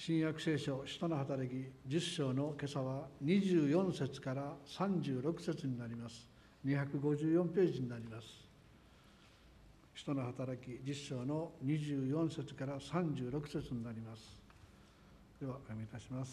新約聖書使徒の働き10章の今朝は24節から36節になります。254ページになります。使徒の働き10章の24節から36節になります。ではお読みいたします。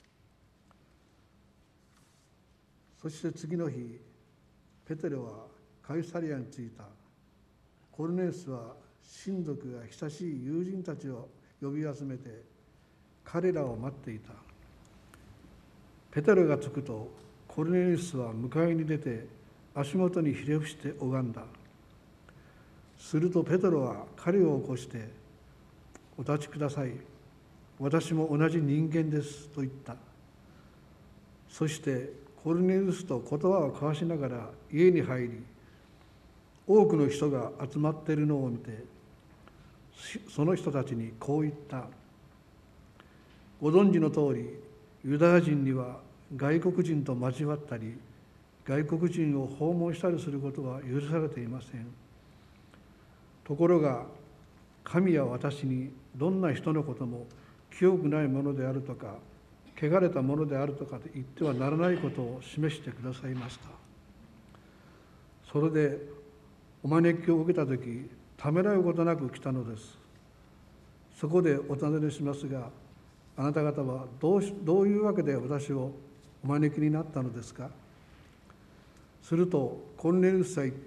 そして次の日、ペテロはカイサリアに着いた。コルネリウスは親族や親しい友人たちを呼び集めて彼らを待っていた。ペテロが着くとコルネリウスは迎えに出て足元にひれ伏して拝んだ。するとペテロは彼を起こして、お立ちください。私も同じ人間ですと言った。そしてコルネリウスと言葉を交わしながら家に入り、多くの人が集まっているのを見て、その人たちにこう言った。ご存知の通り、ユダヤ人には外国人と交わったり、外国人を訪問したりすることは許されていません。ところが、神は私にどんな人のことも清くないものであるとか、汚れたものであるとかと言ってはならないことを示してくださいました。それで、お招きを受けたとき、ためらうことなく来たのです。そこでお尋ねしますが、あなた方はどういうわけで私をお招きになったのですか。するとコルネリウスは言った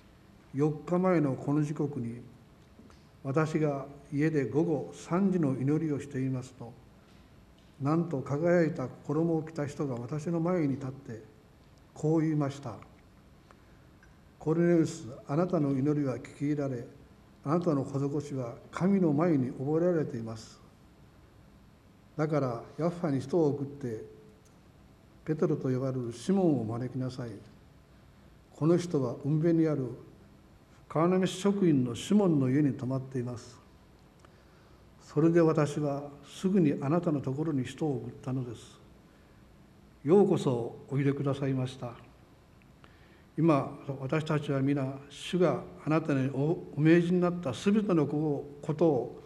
。4日前のこの時刻に、私が家で午後3時の祈りをしていますと、なんと輝いた衣を着た人が私の前に立ってこう言いました。コルネリウス、あなたの祈りは聞き入れられ、あなたの施しは神の前に覚えられています。だからヤッファに人を送ってペテロと呼ばれるシモンを招きなさい。この人は海辺にある川の飯職員のシモンの家に泊まっています。それで私はすぐにあなたのところに人を送ったのです。ようこそおいでくださいました。今私たちは皆、主があなたにお命じになったすべてのことを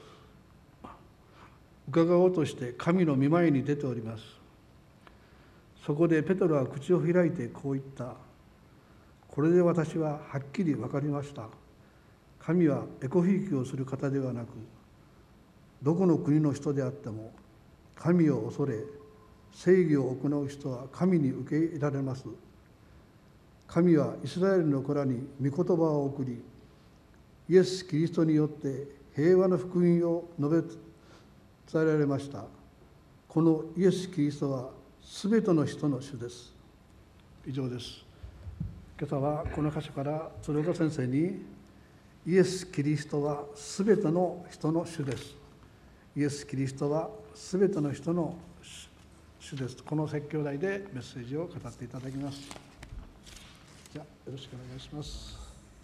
伺おうとして神の御前に出ております。そこでペテロは口を開いてこう言った。これで私ははっきり分かりました。神はエコひいきをする方ではなく、どこの国の人であっても神を恐れ正義を行う人は神に受け入れられます。神はイスラエルの子らに御言葉を送り、イエス・キリストによって平和の福音を述べ伝えられました。このイエス・キリストはすべての人の主です。以上です。今朝はこの箇所から鶴岡先生に、イエス・キリストはすべての人の主です。イエス・キリストはすべての人の主です。この説教題でメッセージを語っていただきます。じゃあよろしくお願いします。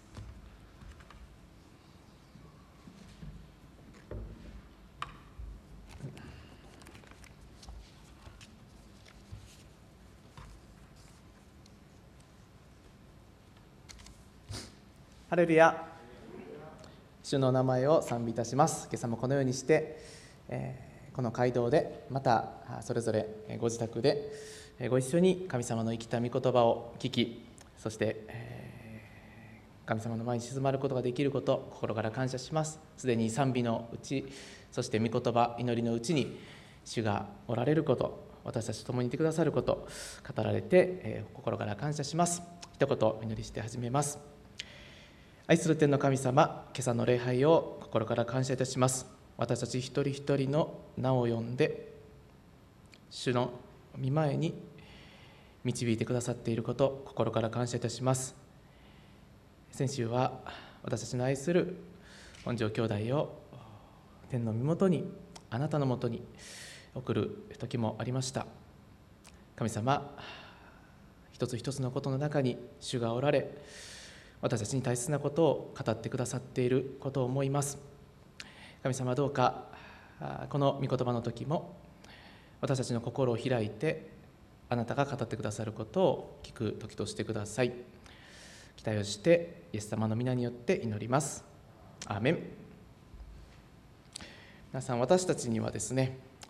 ハレルヤ。主の名前を賛美いたします。今朝もこのようにして、この街道でまたそれぞれご自宅でご一緒に神様の生きた御言葉を聞き、そして神様の前に静まることができること、心から感謝します。すでに賛美のうち、そして御言葉、祈りのうちに主がおられること、私たちと共にいてくださること、語られて、心から感謝します。一言お祈りして始めます。愛する天の神様、今朝の礼拝を心から感謝いたします。私たち一人一人の名を呼んで、主の御前に導いてくださっていること、心から感謝いたします。先週は私たちの愛する本庄兄弟を天の御元に、あなたのもとに送る時もありました。神様、一つ一つのことの中に主がおられ、私たちに大切なことを語ってくださっていることを思います。神様、どうかこの御言葉の時も私たちの心を開いて、あなたが語ってくださることを聞く時としてください。期待をしてイエス様の皆によって祈ります。アーメン。皆さん、私たちにはですね、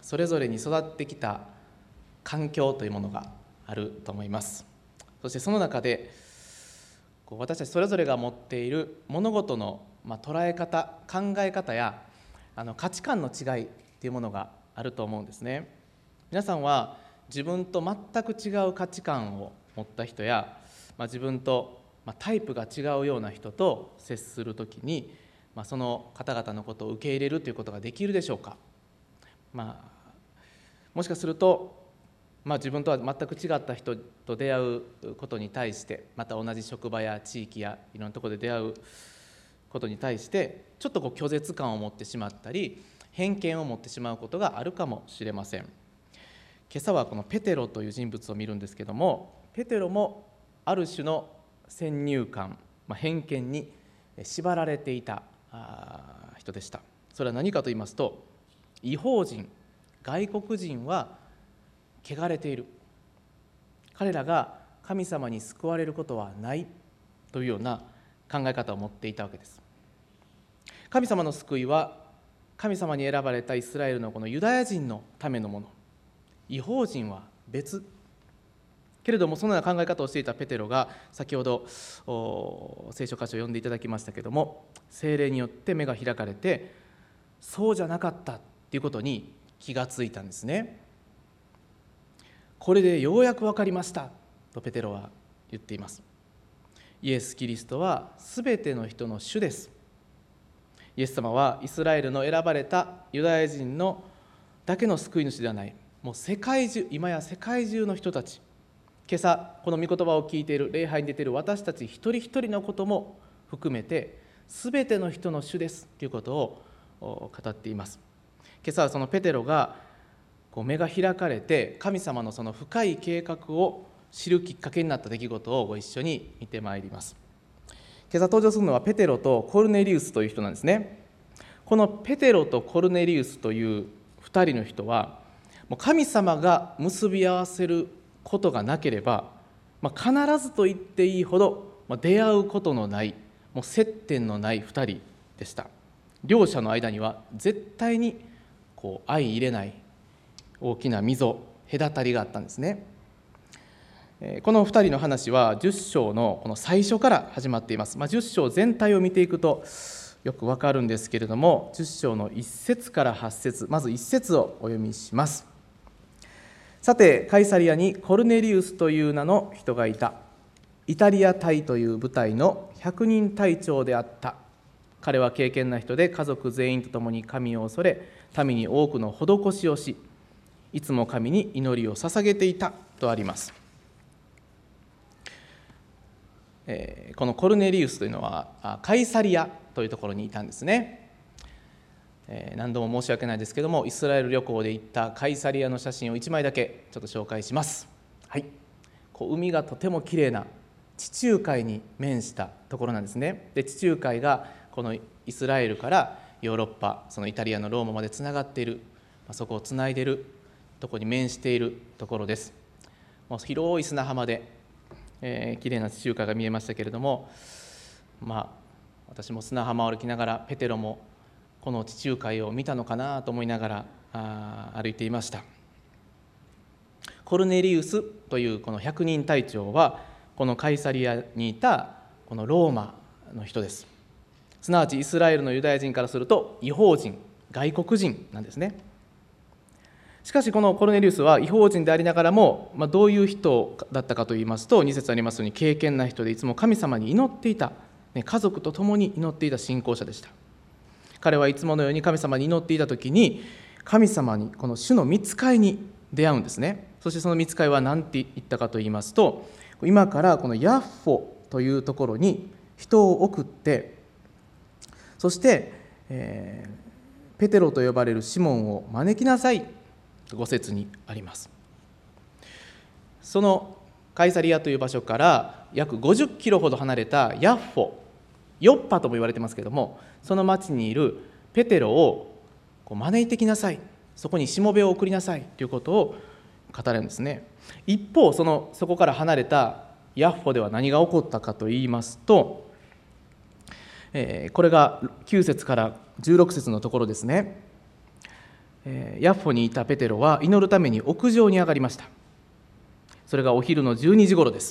それぞれに育ってきた環境というものがあると思います。そしてその中で私たちそれぞれが持っている物事の捉え方、考え方や価値観の違いというものがあると思うんですね。皆さんは自分と全く違う価値観を持った人や、自分とタイプが違うような人と接するときに、その方々のことを受け入れるということができるでしょうか。もしかすると、自分とは全く違った人と出会うことに対して、また同じ職場や地域やいろんなところで出会うことに対してちょっと拒絶感を持ってしまったり、偏見を持ってしまうことがあるかもしれません。今朝はこのペテロという人物を見るんですけども、ペテロもある種の先入観、偏見に縛られていた人でした。それは何かと言いますと、異邦人、外国人は汚れている、彼らが神様に救われることはないというような考え方を持っていたわけです。神様の救いは神様に選ばれたイスラエルのこのユダヤ人のためのもの、異邦人は別。けれどもそのような考え方をしていたペテロが、先ほど聖書箇所を読んでいただきましたけれども、聖霊によって目が開かれて、そうじゃなかったということに気がついたんですね。これでようやく分かりましたとペテロは言っています。イエス・キリストはすべての人の主です。イエス様はイスラエルの選ばれたユダヤ人のだけの救い主ではない、もう世界中、今や世界中の人たち、今朝この御言葉を聞いている、礼拝に出ている私たち一人一人のことも含めて、すべての人の主ですということを語っています。今朝はそのペテロが目が開かれて、神様のその深い計画を知るきっかけになった出来事をご一緒に見てまいります。今朝登場するのはペテロとコルネリウスという人なんですね。このペテロとコルネリウスという2人の人は、もう神様が結び合わせることがなければ、必ずと言っていいほど出会うことのない、もう接点のない2人でした。両者の間には絶対に相入れない大きな溝、隔たりがあったんですね。この2人の話は10章のこの最初から始まっています。10章全体を見ていくとよくわかるんですけれども、10章の1節から8節、まず1節をお読みします。さて、カイサリアにコルネリウスという名の人がいた。イタリア隊という部隊の100人隊長であった。彼は敬虔な人で、家族全員と共に神を恐れ、民に多くの施しをし、いつも神に祈りを捧げていたとあります。このコルネリウスというのはカイサリアというところにいたんですね。何度も申し訳ないですけども、イスラエル旅行で行ったカイサリアの写真を1枚だけちょっと紹介します。はい、海がとてもきれいな地中海に面したところなんですね。で、地中海がこのイスラエルからヨーロッパ、そのイタリアのローマまでつながっている、そこをつないでいるところに面しているところです。もう広い砂浜で、きれいな地中海が見えましたけれども、私も砂浜を歩きながら、ペテロもこの地中海を見たのかなと思いながら歩いていました。コルネリウスというこの100人隊長は、このカイサリアにいたこのローマの人です。すなわちイスラエルのユダヤ人からすると異邦人、外国人なんですね。しかしこのコルネリウスは異邦人でありながらも、どういう人だったかといいますと、2節ありますように敬虔な人で、いつも神様に祈っていた、家族と共に祈っていた信仰者でした。彼はいつものように神様に祈っていたときに、神様にこの主の御使いに出会うんですね。そしてその御使いは何て言ったかといいますと、今からこのヤッフォというところに人を送って、そして、ペテロと呼ばれるシモンを招きなさいと5節にあります。そのカイサリアという場所から約50キロほど離れたヤッフォ、ヨッパとも言われてますけれども、その町にいるペテロを招いてきなさい、そこにしもべを送りなさいということを語るんですね。一方、そこから離れたヤッフォでは何が起こったかといいますと、これが9節から16節のところですね。 ヤッフォにいたペテロは祈るために屋上に上がりました。それがお昼の12時ごろです。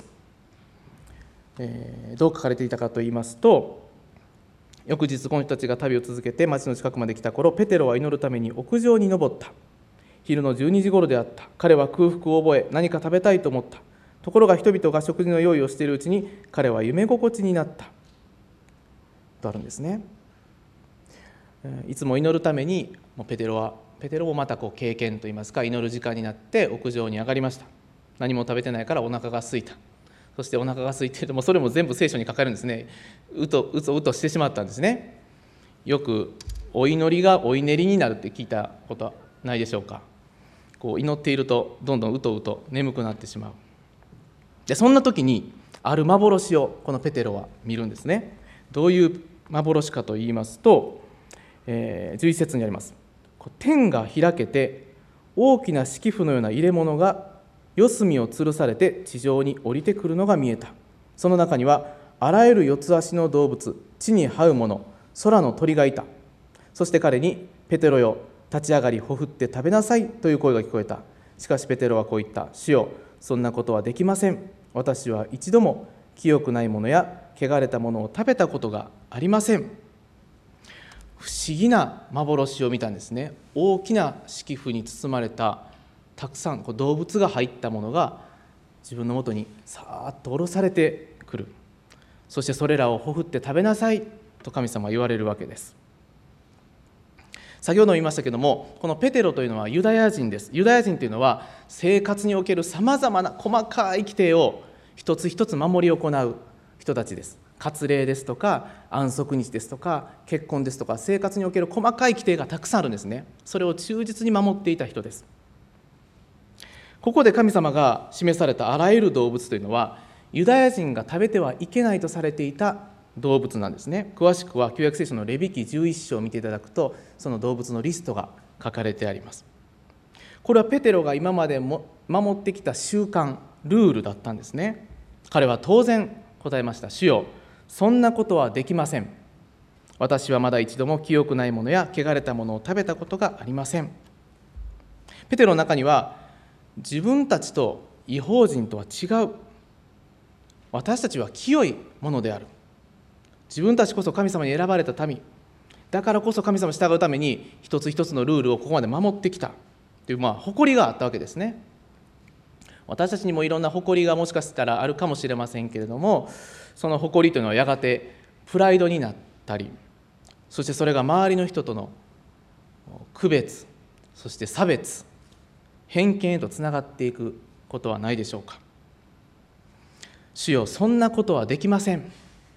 どう書かれていたかといいますと、翌日この人たちが旅を続けて町の近くまで来た頃、ペテロは祈るために屋上に登った。昼の12時ごろであった。彼は空腹を覚え、何か食べたいと思った。ところが人々が食事の用意をしているうちに、彼は夢心地になったとあるんですね。いつも祈るためにペテロもまた経験といいますか、祈る時間になって屋上に上がりました。何も食べてないからお腹が空いた。そしてお腹が空いていても、それも全部聖書に書かれるんですね。うとしてしまったんですね。よくお祈りがお祈りになるって聞いたことはないでしょうか。祈っているとどんどんうと眠くなってしまう。でそんな時にある幻をこのペテロは見るんですね。どういう幻かと言いますと、11節にあります。天が開けて大きな敷布のような入れ物が四隅を吊るされて地上に降りてくるのが見えた。その中にはあらゆる四つ足の動物、地に這うもの、空の鳥がいた。そして彼に、ペテロよ、立ち上がりほふって食べなさいという声が聞こえた。しかしペテロはこう言った。主よ、そんなことはできません。私は一度も清くないものや汚れたものを食べたことがありません。不思議な幻を見たんですね。大きな敷布に包まれたたくさん動物が入ったものが自分のもとにさーっと下ろされてくる。そしてそれらをほふって食べなさいと神様は言われるわけです。先ほども言いましたけども、このペテロというのはユダヤ人です。ユダヤ人というのは生活におけるさまざまな細かい規定を一つ一つ守り行う人たちです。割礼ですとか安息日ですとか結婚ですとか、生活における細かい規定がたくさんあるんですね。それを忠実に守っていた人です。ここで神様が示されたあらゆる動物というのは、ユダヤ人が食べてはいけないとされていた動物なんですね。詳しくは旧約聖書のレビ記11章を見ていただくと、その動物のリストが書かれてあります。これはペテロが今までも守ってきた習慣、ルールだったんですね。彼は当然答えました。主よ、そんなことはできません。私はまだ一度も清くないものや汚れたものを食べたことがありません。ペテロの中には、自分たちと異邦人とは違う、私たちは清いものである、自分たちこそ神様に選ばれた民だからこそ神様に従うために一つ一つのルールをここまで守ってきたという、誇りがあったわけですね。私たちにもいろんな誇りがもしかしたらあるかもしれませんけれども、その誇りというのはやがてプライドになったり、そしてそれが周りの人との区別、そして差別、偏見へとつながっていくことはないでしょうか。主よ、そんなことはできません。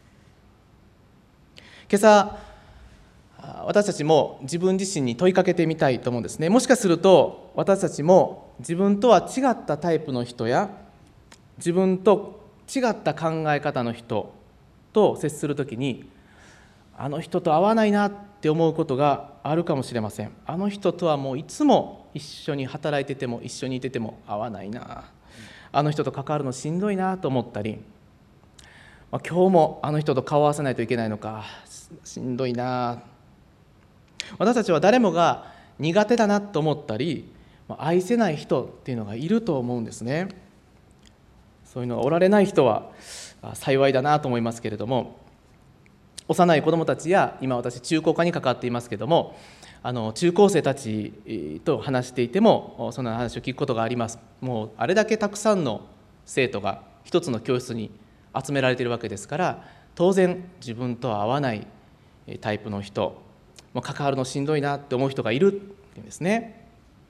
今朝私たちも自分自身に問いかけてみたいと思うんですね。もしかすると私たちも自分とは違ったタイプの人や自分と違った考え方の人と接するときに、あの人と合わないなって思うことがあるかもしれません。あの人とはもういつも一緒に働いてても一緒にいてても合わないな、あの人と関わるのしんどいなと思ったり、今日もあの人と顔を合わせないといけないのか、しんどいな。私たちは誰もが苦手だなと思ったり、愛せない人っていうのがいると思うんですね。そういうのがおられない人は幸いだなと思いますけれども、幼い子どもたちや、今私中高科に関わっていますけれども、中高生たちと話していてもそんな話を聞くことがあります。もうあれだけたくさんの生徒が一つの教室に集められているわけですから、当然自分とは合わないタイプの人、関わるのしんどいなって思う人がいるっていうんですね。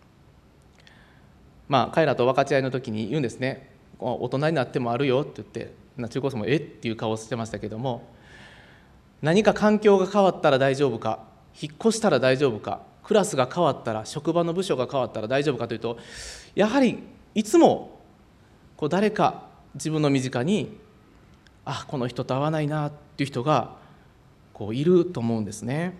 彼らと分かち合いの時に言うんですね。大人になってもあるよって言って、中高生もっていう顔をしてましたけども、何か環境が変わったら大丈夫か、引っ越したら大丈夫か、クラスが変わったら、職場の部署が変わったら大丈夫かというと、やはりいつも誰か自分の身近にこの人と合わないなっていう人がいると思うんですね。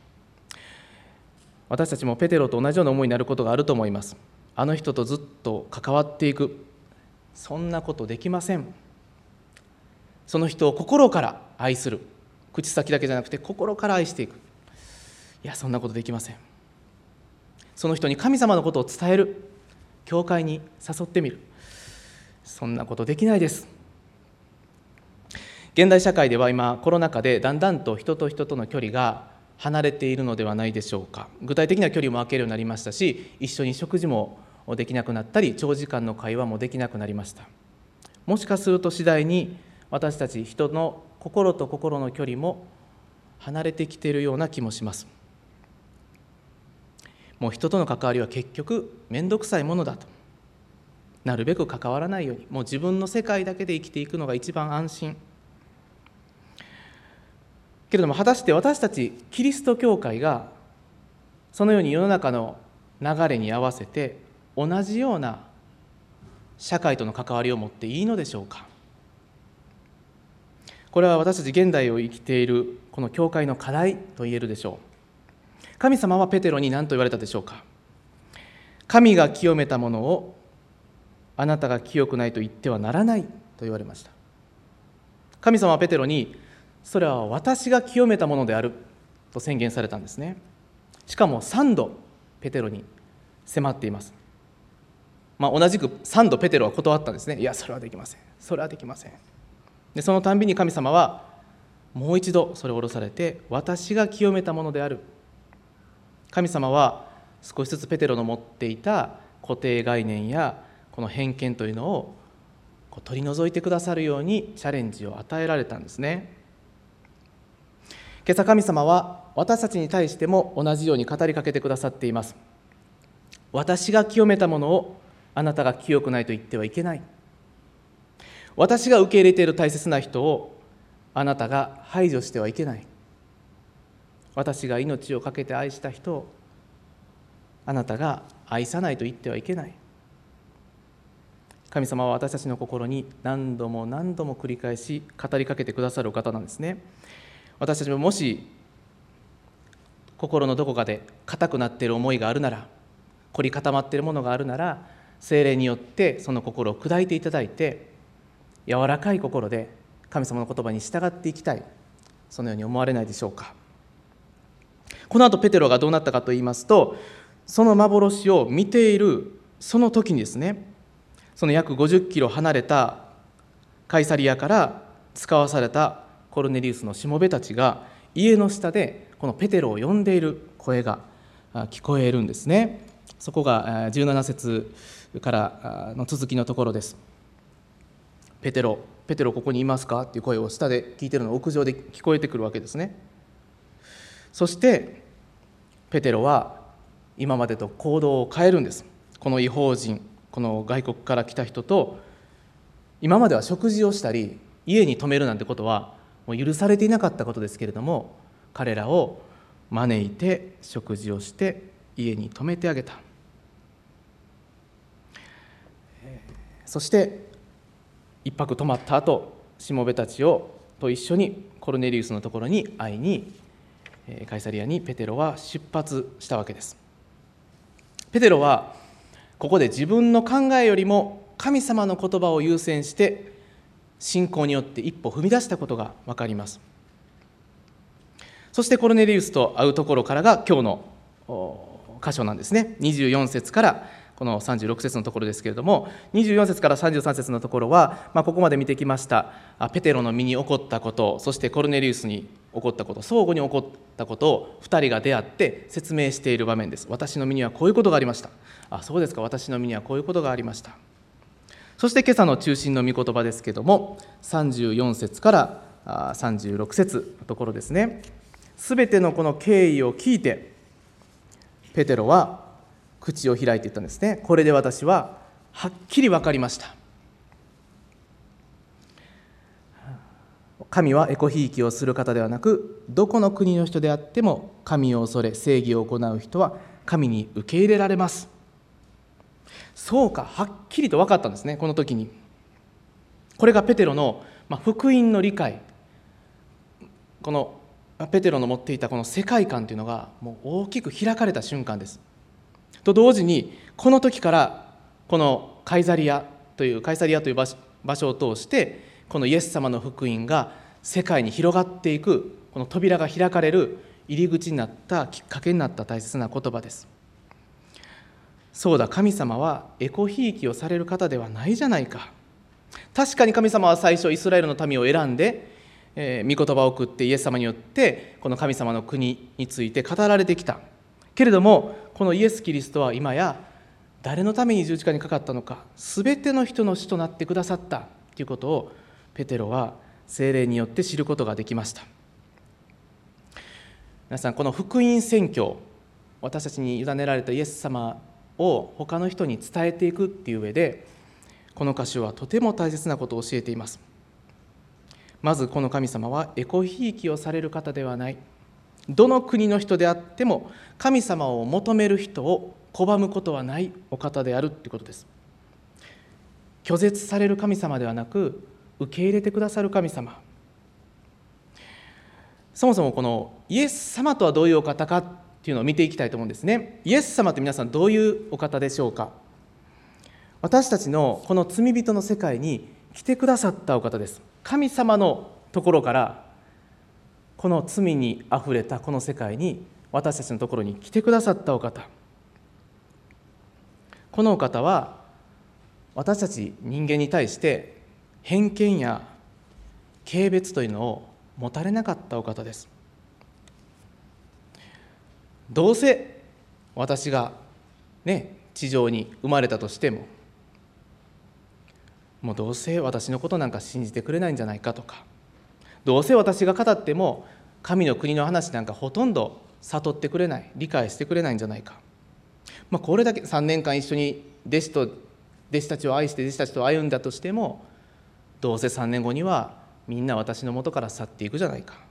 私たちもペテロと同じような思いになることがあると思います。あの人とずっと関わっていく、そんなことできません。その人を心から愛する、口先だけじゃなくて心から愛していく、そんなことできません。 その人に神様のことを伝える、教会に誘ってみる。そんなことできないです。現代社会では今コロナ禍でだんだんと人と人との距離が離れているのではないでしょうか。具体的な距離も空けるようになりましたし、一緒に食事もできなくなったり、長時間の会話もできなくなりました。もしかすると次第に私たち人の心と心の距離も離れてきているような気もします。もう人との関わりは結局めんどくさいものだと、なるべく関わらないように、もう自分の世界だけで生きていくのが一番安心。けれども果たして私たちキリスト教会がそのように世の中の流れに合わせて同じような社会との関わりを持っていいのでしょうか。これは私たち現代を生きているこの教会の課題と言えるでしょう。神様はペテロに何と言われたでしょうか。神が清めたものをあなたが清くないと言ってはならないと言われました。神様はペテロに、それは私が清めたものであると宣言されたんですね。しかも3度ペテロに迫っています。同じく3度ペテロは断ったんですね。いや、それはできません、それはできません。でそのたんびに神様はもう一度それを下ろされて、私が清めたものである。神様は少しずつペテロの持っていた固定概念やこの偏見というのを取り除いてくださるようにチャレンジを与えられたんですね。今朝神様は私たちに対しても同じように語りかけてくださっています。私が清めたものをあなたが清くないと言ってはいけない。私が受け入れている大切な人をあなたが排除してはいけない。私が命を懸けて愛した人をあなたが愛さないと言ってはいけない。神様は私たちの心に何度も何度も繰り返し語りかけてくださるお方なんですね。私たちももし心のどこかで固くなっている思いがあるなら、凝り固まっているものがあるなら、聖霊によってその心を砕いていただいて、柔らかい心で神様の言葉に従っていきたい、そのように思われないでしょうか。この後ペテロがどうなったかといいますと、その幻を見ているその時にですね、その約50キロ離れたカイサリアから使わされたコルネリウスのしもべたちが家の下でこのペテロを呼んでいる声が聞こえるんですね。そこが17節からの続きのところです。ペテロここにいますかっていう声を下で聞いているのを屋上で聞こえてくるわけですね。そしてペテロは今までと行動を変えるんです。この異邦人、この外国から来た人と今までは食事をしたり家に泊めるなんてことはもう許されていなかったことですけれども、彼らを招いて食事をして家に泊めてあげた。そして一泊泊まった後、しもべたちと一緒にコルネリウスのところに会いにカイサリアにペテロは出発したわけです。ペテロはここで自分の考えよりも神様の言葉を優先して信仰によって一歩踏み出したことが分かります。そしてコルネリウスと会うところからが今日の箇所なんですね。24節からこの36節のところですけれども、24節から33節のところは、ここまで見てきましたペテロの身に起こったこと、そしてコルネリウスに起こったこと、相互に起こったことを2人が出会って説明している場面です。私の身にはこういうことがありました。あ、そうですか、私の身にはこういうことがありました。そして今朝の中心の御言葉ですけれども、34節から36節のところですね。すべてのこの経緯を聞いてペテロは口を開いて言ったんですね。これで私ははっきり分かりました。神はエコひいきをする方ではなく、どこの国の人であっても神を恐れ正義を行う人は神に受け入れられます。そうか、はっきりと分かったんですね。この時にこれがペテロの福音の理解、このペテロの持っていたこの世界観というのがもう大きく開かれた瞬間です。と同時にこの時からこのカイサリアという場所を通してこのイエス様の福音が世界に広がっていく、この扉が開かれる入り口になった、きっかけになった大切な言葉です。 そうだ、神様はエコひいきをされる方ではないじゃないか。確かに神様は最初イスラエルの民を選んで、御言葉を送ってイエス様によってこの神様の国について語られてきた。けれどもこのイエス・キリストは今や誰のために十字架にかかったのか、すべての人の主となってくださったということをペテロは聖霊によって知ることができました。皆さん、この福音宣教、私たちに委ねられたイエス様を他の人に伝えていくっていう上で、この箇所はとても大切なことを教えています。まずこの神様はエコひいきをされる方ではない。どの国の人であっても神様を求める人を拒むことはないお方であるということです。拒絶される神様ではなく、受け入れてくださる神様。そもそもこのイエス様とはどういうお方かっていうのを見ていきたいと思うんですね。イエス様って皆さんどういうお方でしょうか。私たちのこの罪人の世界に来てくださったお方です。神様のところからこの罪にあふれたこの世界に私たちのところに来てくださったお方。このお方は私たち人間に対して偏見や軽蔑というのを持たれなかったお方です。どうせ私が地上に生まれたとしても、もうどうせ私のことなんか信じてくれないんじゃないかとか、どうせ私が語っても神の国の話なんかほとんど悟ってくれない、理解してくれないんじゃないか、これだけ3年間一緒に弟子たちを愛して弟子たちと歩んだとしても、どうせ3年後にはみんな私の元から去っていくじゃないか。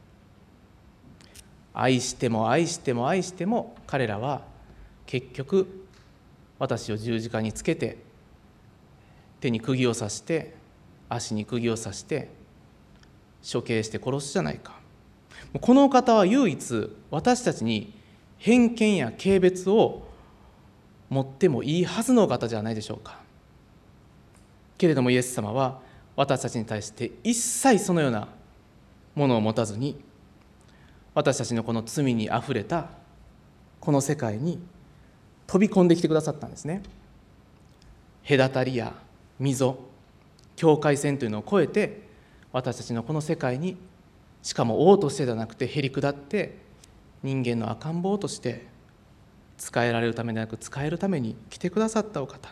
愛しても愛しても愛しても彼らは結局私を十字架につけて、手に釘を刺して足に釘を刺して処刑して殺すじゃないか。このお方は唯一私たちに偏見や軽蔑を持ってもいいはずのお方じゃないでしょうか。けれどもイエス様は私たちに対して一切そのようなものを持たずに、私たちのこの罪にあふれたこの世界に飛び込んできてくださったんですね。隔たりや溝、境界線というのを越えて私たちのこの世界に、しかも王としてではなくてへり下って人間の赤ん坊として仕えられるためでなく仕えるために来てくださったお方。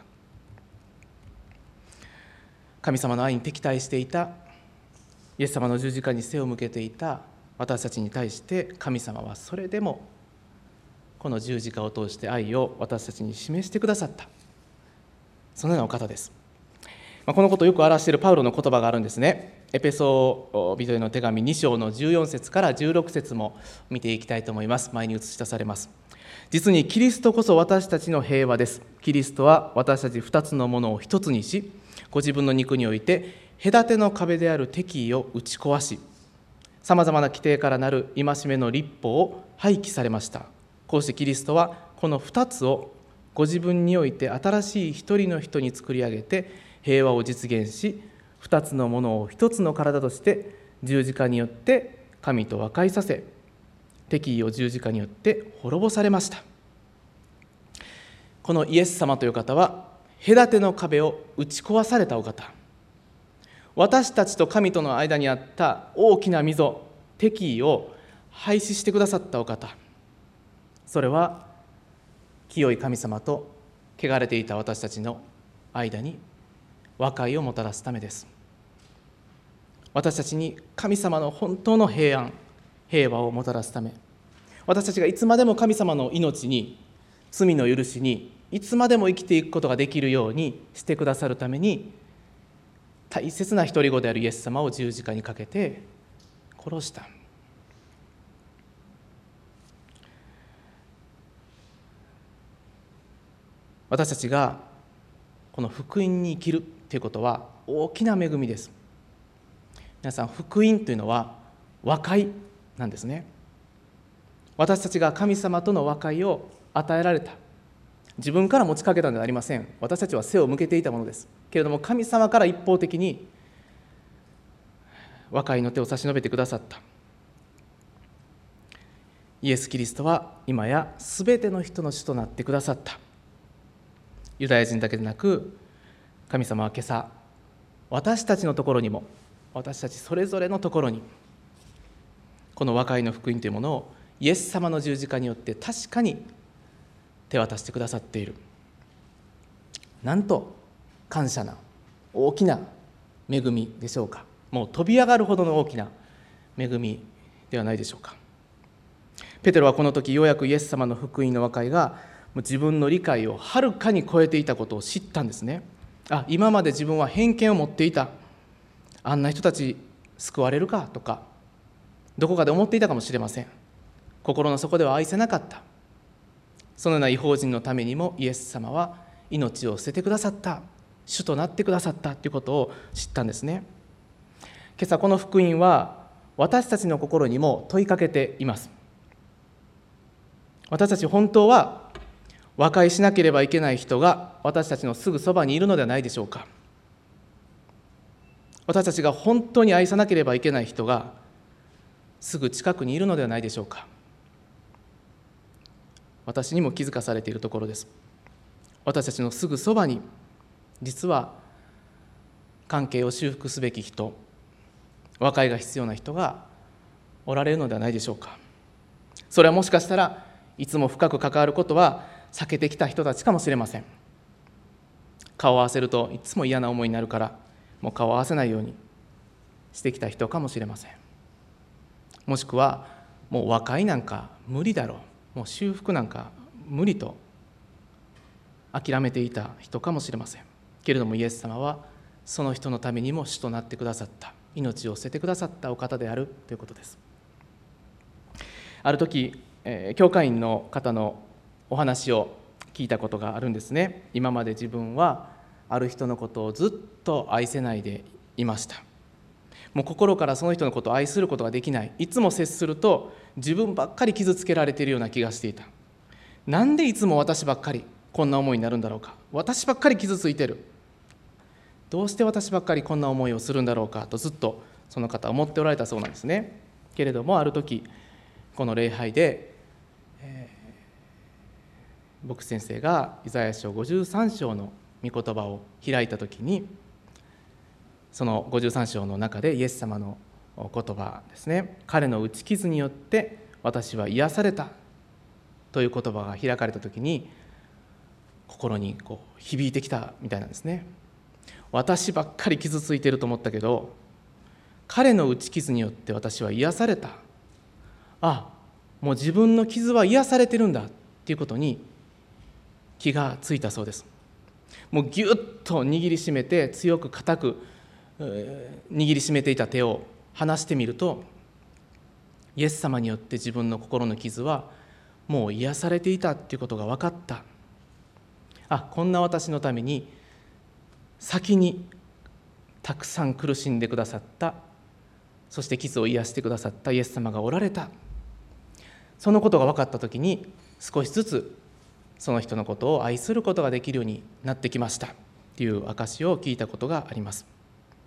神様の愛に敵対していた、イエス様の十字架に背を向けていた私たちに対して神様はそれでもこの十字架を通して愛を私たちに示してくださった、そのようなお方です。このことをよく表しているパウロの言葉があるんですね。エペソ人への手紙2章の14節から16節も見ていきたいと思います。前に映し出されます。実にキリストこそ私たちの平和です。キリストは私たち2つのものを1つにし、ご自分の肉において隔ての壁である敵意を打ち壊し、さまざまな規定からなる戒めの律法を廃棄されました。こうしてキリストはこの2つをご自分において新しい一人の人に作り上げて平和を実現し、2つのものを1つの体として十字架によって神と和解させ、敵意を十字架によって滅ぼされました。このイエス様という方は隔ての壁を打ち壊されたお方。私たちと神との間にあった大きな溝、敵意を廃止してくださったお方。それは清い神様と汚れていた私たちの間に和解をもたらすためです。私たちに神様の本当の平安、平和をもたらすため、私たちがいつまでも神様の命に、罪の許しにいつまでも生きていくことができるようにしてくださるために、大切な独り子であるイエス様を十字架にかけて殺した。私たちがこの福音に生きるということは大きな恵みです。皆さん、福音というのは和解なんですね。私たちが神様との和解を与えられた。自分から持ちかけたのではありません。私たちは背を向けていたものです。けれども神様から一方的に和解の手を差し伸べてくださった。イエス・キリストは今やすべての人の主となってくださった。 ユダヤ人だけでなく、神様は今朝、私たちのところにも、私たちそれぞれのところに、この和解の福音というものをイエス様の十字架によって確かに手渡してくださっている。なんと感謝な大きな恵みでしょうか。もう飛び上がるほどの大きな恵みではないでしょうか。ペテロはこの時ようやくイエス様の福音の和解が自分の理解をはるかに超えていたことを知ったんですね。今まで自分は偏見を持っていた、あんな人たち救われるかとかどこかで思っていたかもしれません。心の底では愛せなかった。そのような異邦人のためにもイエス様は命を捨ててくださった、主となってくださったということを知ったんですね。今朝この福音は私たちの心にも問いかけています。私たち本当は和解しなければいけない人が私たちのすぐそばにいるのではないでしょうか。私たちが本当に愛さなければいけない人がすぐ近くにいるのではないでしょうか。私にも気づかされているところです。私たちのすぐそばに実は関係を修復すべき人、和解が必要な人がおられるのではないでしょうか。それはもしかしたらいつも深く関わることは避けてきた人たちかもしれません。顔を合わせるといつも嫌な思いになるからもう顔を合わせないようにしてきた人かもしれません。もしくはもう和解なんか無理だろう、もう修復なんか無理と諦めていた人かもしれませんけれども、イエス様はその人のためにも主となってくださった、命を捨ててくださったお方であるということです。ある時、教会員の方のお話を聞いたことがあるんですね。今まで自分はある人のことをずっと愛せないでいました。もう心からその人のことを愛することができない。いつも接すると自分ばっかり傷つけられているような気がしていた。なんでいつも私ばっかりこんな思いになるんだろうか。私ばっかり傷ついてる。どうして私ばっかりこんな思いをするんだろうかとずっとその方は思っておられたそうなんですね。けれどもある時この礼拝で、牧師先生がイザヤ書53章の御言葉を開いた時に、その53章の中でイエス様の言葉ですね、彼の打ち傷によって私は癒されたという言葉が開かれた時に心に響いてきたみたいなんですね。私ばっかり傷ついていると思ったけど、彼の打ち傷によって私は癒された。もう自分の傷は癒されてるんだっていうことに気がついたそうです。もうぎゅっと握りしめて、強く固く握りしめていた手を離してみると、イエス様によって自分の心の傷はもう癒されていたっていうことが分かった。こんな私のために先にたくさん苦しんでくださった、そして傷を癒してくださったイエス様がおられた。そのことが分かったときに少しずつその人のことを愛することができるようになってきましたという証を聞いたことがあります。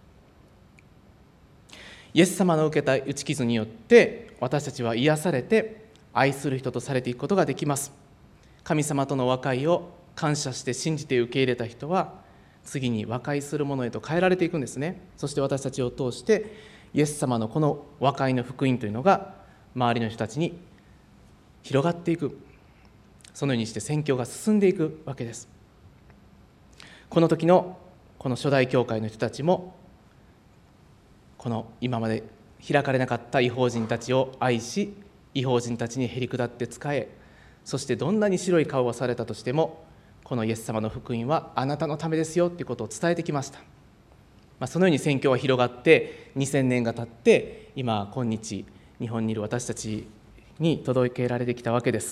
イエス様の受けた打ち傷によって私たちは癒されて愛する人とされていくことができます。神様との和解を感謝して信じて受け入れた人は次に和解するものへと変えられていくんですね。そして私たちを通してイエス様のこの和解の福音というのが周りの人たちに広がっていく。そのようにして宣教が進んでいくわけです。この時のこの初代教会の人たちもこの今まで開かれなかった異邦人たちを愛し、異邦人たちにへり下って仕え、そしてどんなに白い顔をされたとしてもこのイエス様の福音はあなたのためですよということを伝えてきました。そのように宣教は広がって2000年が経って今日本にいる私たちに届けられてきたわけです。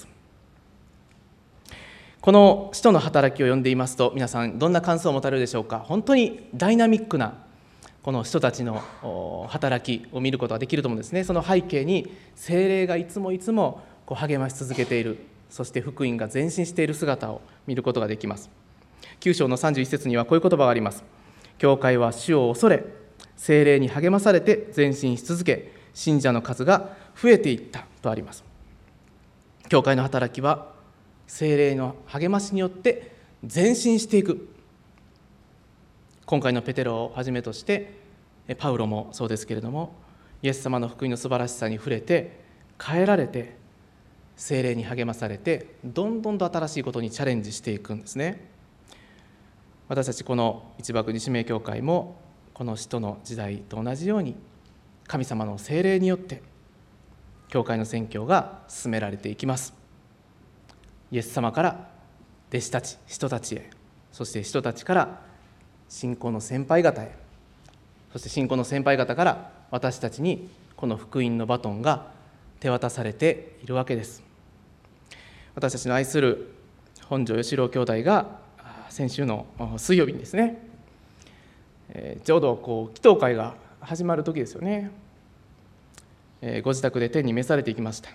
この使徒の働きを読んでいますと皆さんどんな感想を持たれるでしょうか。本当にダイナミックなこの人たちの働きを見ることができると思うんですね。その背景に聖霊がいつも励まし続けている、そして福音が前進している姿を見ることができます。9章の31節にはこういう言葉があります。教会は主を恐れ聖霊に励まされて前進し続け、信者の数が増えていったとあります。教会の働きは聖霊の励ましによって前進していく。今回のペテロをはじめとしてパウロもそうですけれども、イエス様の福音の素晴らしさに触れて変えられて、聖霊に励まされてどんどんと新しいことにチャレンジしていくんですね。私たちこの一幕西名教会もこの使徒の時代と同じように、神様の聖霊によって教会の宣教が進められていきます。イエス様から弟子たち、人たちへ、そして人たちから信仰の先輩方へ、そして信仰の先輩方から私たちにこの福音のバトンが手渡されているわけです。私たちの愛する本庄義郎兄弟が先週の水曜日にですね、ちょうど祈祷会が始まる時ですよね。ご自宅で天に召されていきました。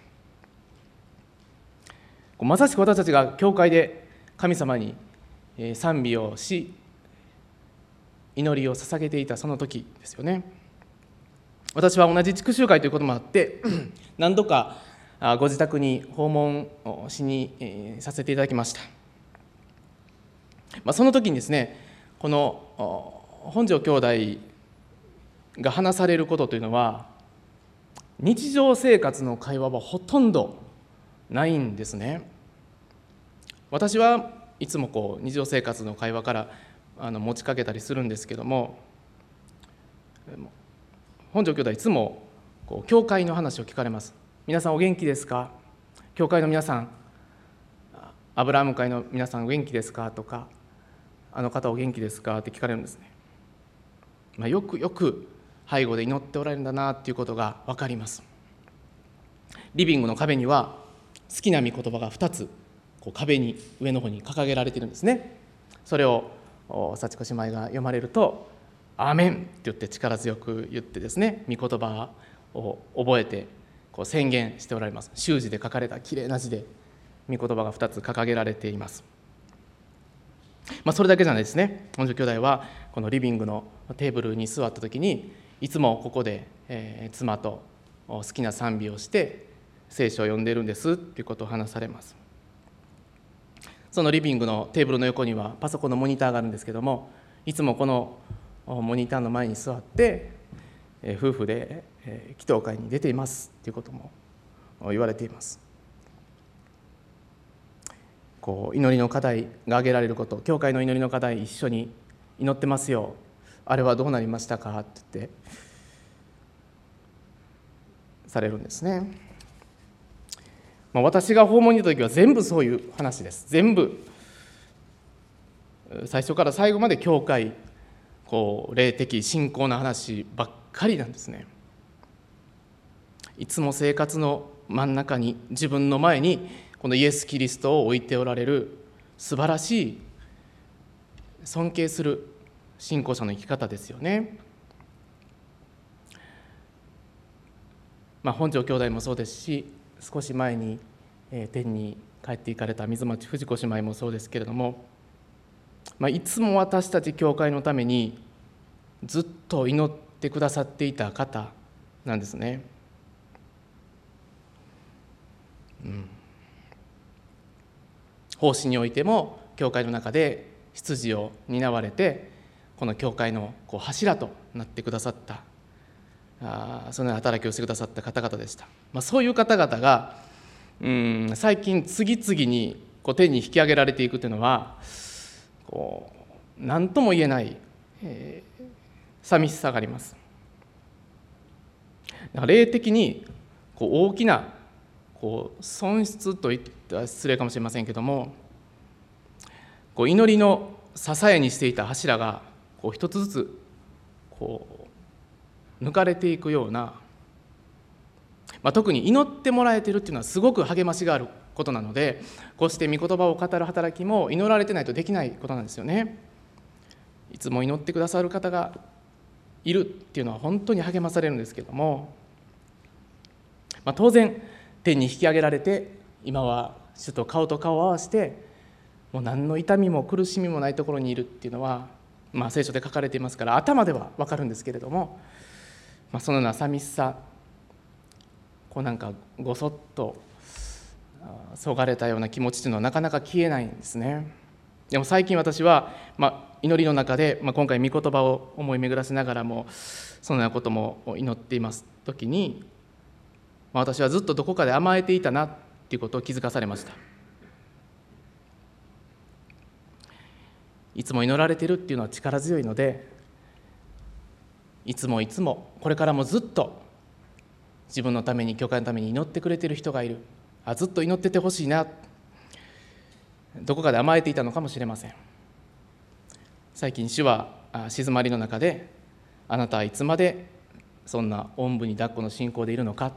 まさしく私たちが教会で神様に賛美をし、祈りを捧げていたその時ですよね。私は同じ地区集会ということもあって何度かご自宅に訪問をしにさせていただきました。その時にですね、この本庄兄弟が話されることというのは、日常生活の会話はほとんどないんですね。私はいつも日常生活の会話から持ちかけたりするんですけども、本庄兄弟いつも教会の話を聞かれます。皆さんお元気ですか？教会の皆さん、アブラハム会の皆さんお元気ですか？とか、あの方お元気ですか？って聞かれるんですね。よくよく背後で祈っておられるんだなっていうことが分かります。リビングの壁には好きな御言葉が2つ壁に上の方に掲げられているんですね。それを幸子姉妹が読まれるとアーメンって言って力強く言ってですね、御言葉を覚えて宣言しておられます。習字で書かれたきれいな字で御言葉が2つ掲げられています。それだけじゃないですね。本庄兄弟はこのリビングのテーブルに座った時にいつもここで、妻と好きな賛美をして聖書を読んでいるんですということを話されます。そのリビングのテーブルの横にはパソコンのモニターがあるんですけども、いつもこのモニターの前に座って夫婦で祈祷会に出ていますということも言われています。祈りの課題が挙げられること、教会の祈りの課題一緒に祈ってますよ、あれはどうなりましたかって言ってされるんですね。私が訪問に行った時は全部そういう話です。全部最初から最後まで教会、霊的信仰の話ばっかりなんですね。いつも生活の真ん中に、自分の前にこのイエス・キリストを置いておられる素晴らしい、尊敬する信仰者の生き方ですよね。本庄兄弟もそうですし、少し前に天に帰っていかれた水町藤子姉妹もそうですけれども、いつも私たち教会のためにずっと祈ってくださっていた方なんですね。奉仕においても教会の中で執事を担われて、この教会の柱となってくださった、そのような働きをしてくださった方々でした。そういう方々が最近次々に天に引き上げられていくというのは、何とも言えない、寂しさがあります。霊的に大きな損失といったら失礼かもしれませんけども、祈りの支えにしていた柱が一つずつ抜かれていくような、特に祈ってもらえているっていうのはすごく励ましがあることなので、こうして御言葉を語る働きも祈られてないとできないことなんですよね。いつも祈ってくださる方がいるっていうのは本当に励まされるんですけども、当然天に引き上げられて、今は主と顔と顔を合わせて、もう何の痛みも苦しみもないところにいるっていうのは、聖書で書かれていますから頭では分かるんですけれども、そのような寂しさ、なんかごそっとそがれたような気持ちというのはなかなか消えないんですね。 でも最近私は、祈りの中で、今回御言葉を思い巡らせながらもそのようなことも祈っています時に、私はずっとどこかで甘えていたなということを気づかされました。いつも祈られているっていうのは力強いので、いつもこれからもずっと自分のために、教会のために祈ってくれている人がいる、ずっと祈っててほしいな、どこかで甘えていたのかもしれません。最近主は静まりの中で、あなたはいつまでそんなおんぶに抱っこの信仰でいるのか、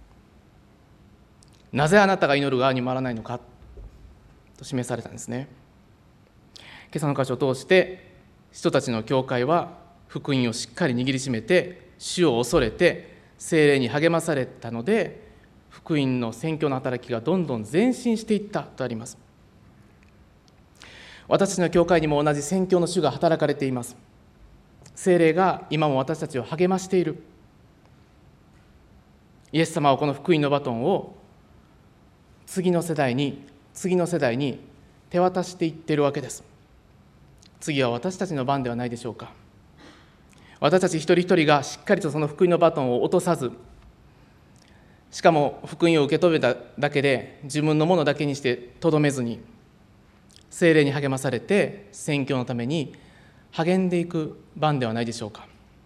なぜあなたが祈る側に回らないのかと示されたんですね。今朝の箇所を通して、人たちの教会は福音をしっかり握りしめて、主を恐れて聖霊に励まされたので、福音の宣教の働きがどんどん前進していったとあります。私たちの教会にも同じ宣教の主が働かれています。聖霊が今も私たちを励ましている。イエス様はこの福音のバトンを次の世代に手渡していっているわけです。次は私たちの番ではないでしょうか。私たち一人一人がしっかりとその福音のバトンを落とさず、しかも福音を受け止めただけで自分のものだけにしてとどめずに、聖霊に励まされて宣教のために励んでいく番ではないでしょうか。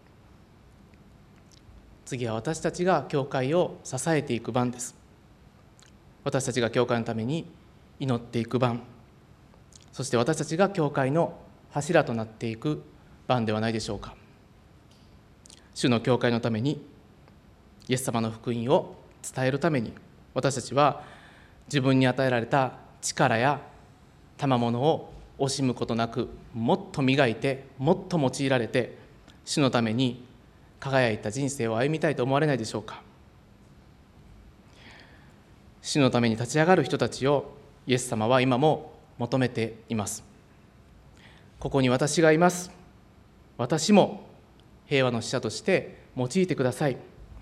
次は私たちが教会を支えていく番です。私たちが教会のために祈っていく番、そして私たちが教会の柱となっていく番ではないでしょうか。主の教会のために、イエス様の福音を伝えるために、私たちは自分に与えられた力や賜物を惜しむことなく、もっと磨いて、もっと用いられて、主のために輝いた人生を歩みたいと思われないでしょうか。主のために立ち上がる人たちをイエス様は今も求めています。ここに私がいます。私も平和の使者として用いてください。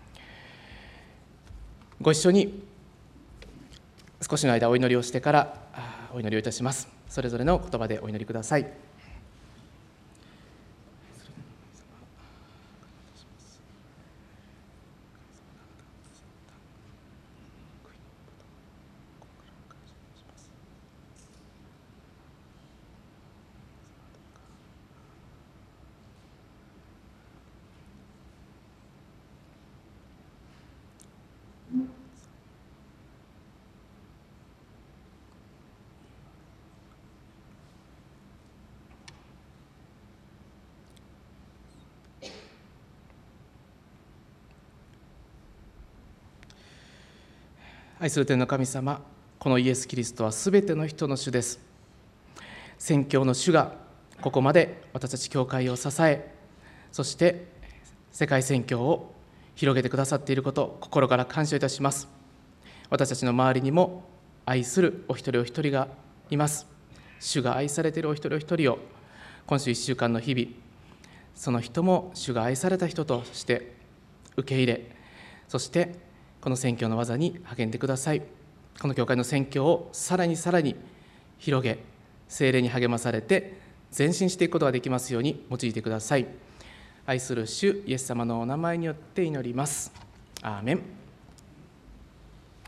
ご一緒に少しの間お祈りをしてからお祈りをいたします。それぞれの言葉でお祈りください。愛する天の神様、このイエス・キリストはすべての人の主です。宣教の主がここまで私たち教会を支え、そして世界宣教を広げてくださっていること、心から感謝いたします。私たちの周りにも愛するお一人お一人がいます。主が愛されているお一人お一人を、今週1週間の日々、その人も主が愛された人として受け入れ、そしてこの宣教の技に励んでください。この教会の宣教をさらに広げ、聖霊に励まされて前進していくことができますように用いてください。愛する主イエス様のお名前によって祈ります。アーメン。